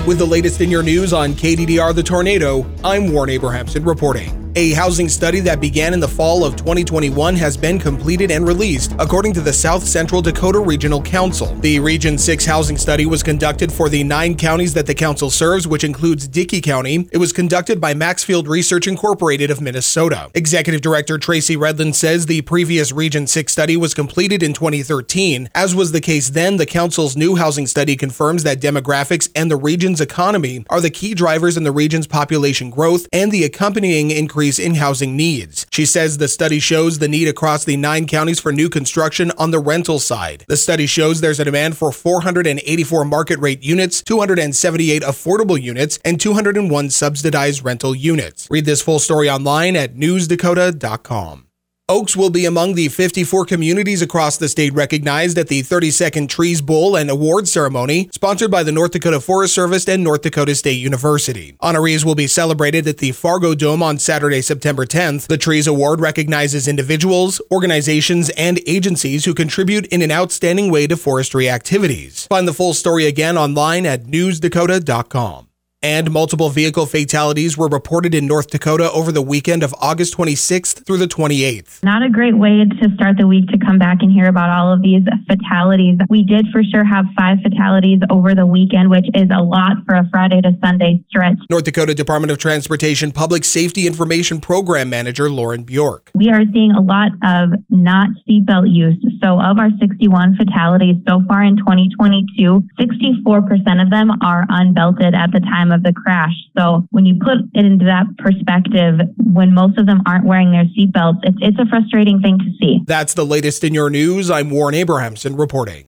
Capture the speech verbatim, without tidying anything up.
With the latest in your news on K D D R The Tornado, I'm Warren Abrahamson reporting. A housing study that began in the fall of twenty twenty-one has been completed and released, according to the South Central Dakota Regional Council. The Region six housing study was conducted for the nine counties that the council serves, which includes Dickey County. It was conducted by Maxfield Research Incorporated of Minnesota. Executive Director Tracy Redland says the previous Region six study was completed in twenty thirteen. As was the case then, the council's new housing study confirms that demographics and the region's economy are the key drivers in the region's population growth and the accompanying increase in housing needs. She says the study shows the need across the nine counties for new construction on the rental side. The study shows there's a demand for four hundred eighty-four market rate units, two hundred seventy-eight affordable units, and two hundred one subsidized rental units. Read this full story online at news dakota dot com. Oaks will be among the fifty-four communities across the state recognized at the thirty-second Trees Bowl and Award Ceremony, sponsored by the North Dakota Forest Service and North Dakota State University. Honorees will be celebrated at the Fargo Dome on Saturday, September tenth. The Trees Award recognizes individuals, organizations, and agencies who contribute in an outstanding way to forestry activities. Find the full story again online at news dakota dot com. And multiple vehicle fatalities were reported in North Dakota over the weekend of August twenty-sixth through the twenty-eighth. Not a great way to start the week to come back and hear about all of these fatalities. We did for sure have five fatalities over the weekend, which is a lot for a Friday to Sunday stretch. North Dakota Department of Transportation Public Safety Information Program Manager Lauren Bjork. We are seeing a lot of not seatbelt use. So of our sixty-one fatalities so far in twenty twenty-two, sixty-four percent of them are unbelted at the time of the crash. So when you put it into that perspective, when most of them aren't wearing their seatbelts, it's, it's a frustrating thing to see. That's the latest in your news. I'm Warren Abrahamson reporting.